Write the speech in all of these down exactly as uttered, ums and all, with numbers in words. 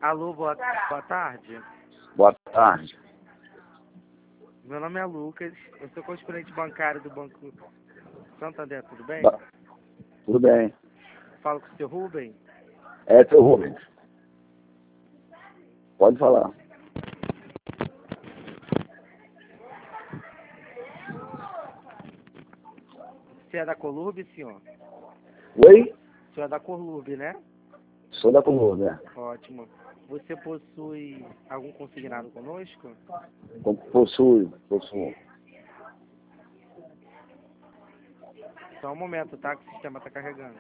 Alô, boa, boa tarde. Boa tarde. Meu nome é Lucas, eu sou correspondente bancário do Banco Santander, tudo bem? Ba- Tudo bem. Falo com o seu Rubem. É, seu Rubens. Pode falar. Você é da Colurb, senhor? Oi? O senhor é da Colurb, né? Sou da Colômbia. Ótimo. Você possui algum consignado conosco? Possui, possuo. Só um momento, tá? Que o sistema está carregando.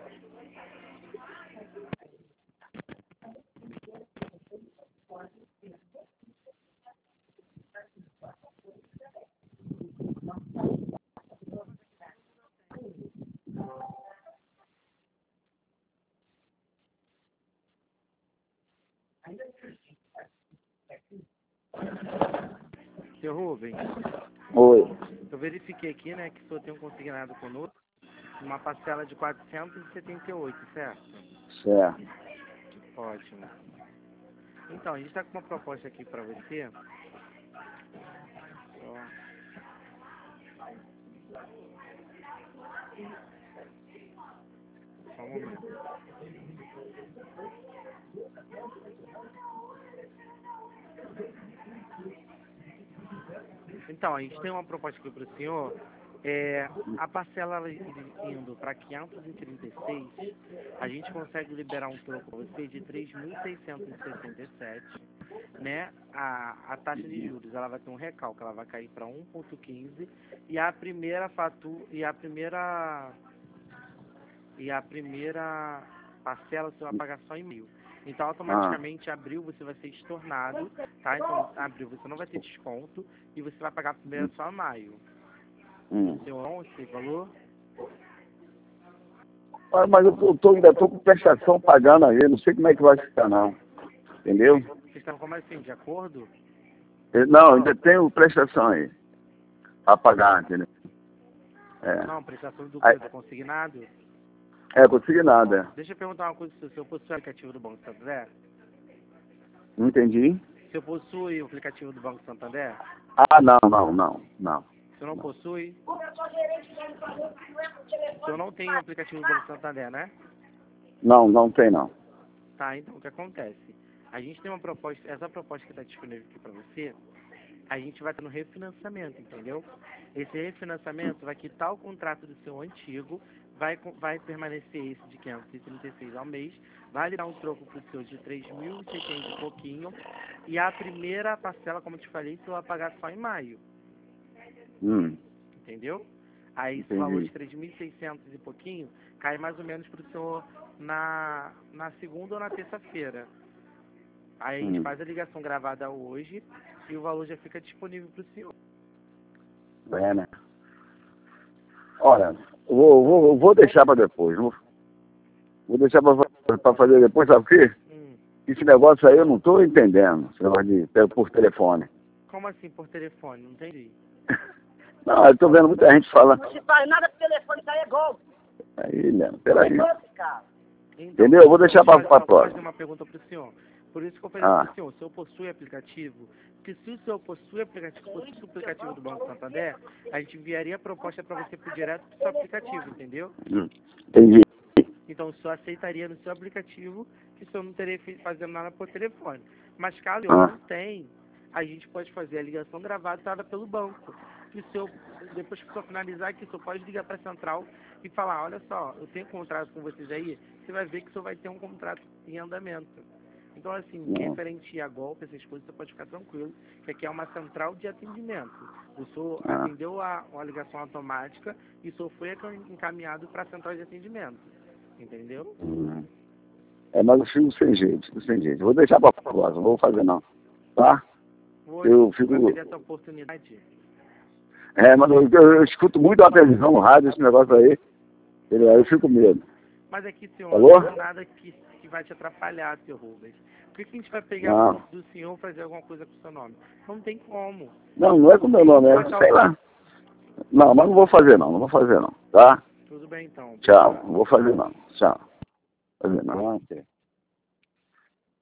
Seu Rubem, Oi. eu verifiquei aqui, né, que o senhor tem um consignado conosco, uma parcela de quatrocentos e setenta e oito, certo? Certo. Ótimo. Então, a gente está com uma proposta aqui para você. Ó. Só um momento. Então, a gente tem uma proposta aqui para o senhor. É, a parcela ela indo para quinhentos e trinta e seis, a gente consegue liberar um troco para você de três mil seiscentos e sessenta e sete, né? A, a taxa de juros ela vai ter um recalque, ela vai cair para um vírgula quinze e a primeira fatura e a primeira e a primeira parcela você vai pagar só em mil. Então, automaticamente, abril você vai ser estornado, tá? Então, abril você não vai ter desconto e você vai pagar primeiro só em maio. Hum. Seu onze, esse valor? Ah, mas eu tô, tô- ainda tô com prestação pagando aí, não sei como é que vai ficar não. Entendeu? Vocês estão como assim, de acordo? Eu- Não, ainda tenho prestação aí. A pagar, entendeu? É. Não, prestação do, Aí- do consignado? É, consegui nada. Deixa eu perguntar uma coisa, se eu possui o aplicativo do Banco Santander? Não entendi? Se eu possui o aplicativo do Banco Santander? Ah, não, não, não, não. Se eu não possui? Se eu não tenho o aplicativo do Banco Santander, né? Não, não tem não. Tá, então o que acontece? A gente tem uma proposta, essa proposta que está disponível aqui para você, a gente vai ter no refinanciamento, entendeu? Esse refinanciamento vai quitar o contrato do seu antigo, vai, co- vai permanecer esse de quinhentos e trinta e seis ao mês, vai lhe dar um troco para o seu de três mil e seiscentos e pouquinho, e a primeira parcela, como eu te falei, você vai pagar só em maio, Hum, entendeu? Aí esse entendi. valor de três mil e seiscentos e pouquinho cai mais ou menos para o senhor na, na segunda ou na terça-feira. Aí a gente Hum. faz a ligação gravada hoje e o valor já fica disponível para o senhor. É, né? Olha, eu vou, vou, vou deixar para depois. Vou, vou deixar para fazer depois, sabe o quê? Hum. Esse negócio aí eu não estou entendendo. Esse negócio de pe- por telefone. Como assim por telefone? Não entendi. Não, eu estou vendo muita gente falando. Não se faz nada por telefone, isso aí é golpe. Aí, Leandro, peraí. É golpe, cara. Então, Entendeu? Eu vou deixar deixa eu para a fazer- vou fazer próxima. uma pergunta para o senhor. Por isso que eu falei Ah. para o senhor, o senhor possui aplicativo? Porque se o senhor possui aplicativo, fosse o aplicativo do Banco Santander, a gente enviaria a proposta para você por direto para o seu aplicativo, entendeu? Hum, entendi. Então o senhor aceitaria no seu aplicativo que o senhor não teria feito fazendo nada por telefone. Mas caso eu Ah. não tenha, a gente pode fazer a ligação gravada pelo banco. E o senhor, depois que o senhor finalizar aqui, o senhor pode ligar para a central e falar, olha só, eu tenho um contrato com vocês aí, você vai ver que o senhor vai ter um contrato em andamento. Então, assim, Não. referente a golpe, essas coisas, você pode ficar tranquilo, que aqui é uma central de atendimento. O senhor Ah. atendeu a, a ligação automática e o senhor foi encaminhado para a central de atendimento. Entendeu? Hum. É, mas eu fico sem jeito, fico sem jeito. Vou deixar para a próxima, não vou fazer não. Tá? Hoje, Eu fico- vai ter essa oportunidade. É, mas eu, eu, eu escuto muito a televisão, o rádio, esse negócio aí. Entendeu? Aí eu fico com medo. Mas aqui, senhor, Falou? não tem nada que, que vai te atrapalhar, seu Rubens. Por que, que a gente vai pegar Não. o nome do senhor e fazer alguma coisa com o seu nome? Não tem como. Não, não é com o meu nome, é sei lá. Não, mas não vou fazer não, não vou fazer não, tá? Tudo bem, então. Tchau, não vou fazer não. Tchau. Fazer não.